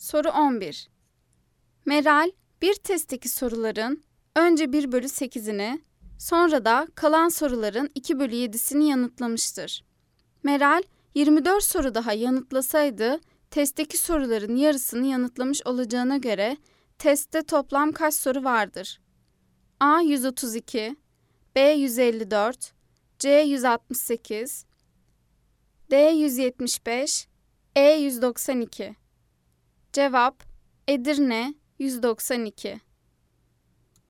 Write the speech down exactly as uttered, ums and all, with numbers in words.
Soru on bir. Meral, bir testteki soruların önce bir bölü sekizini, sonra da kalan soruların iki bölü yedisini yanıtlamıştır. Meral, yirmi dört soru daha yanıtlasaydı, testteki soruların yarısını yanıtlamış olacağına göre, testte toplam kaç soru vardır? A. yüz otuz iki, B. yüz elli dört, C. yüz altmış sekiz, D. yüz yetmiş beş, E. yüz doksan iki. Cevap Edirne yüz doksan iki.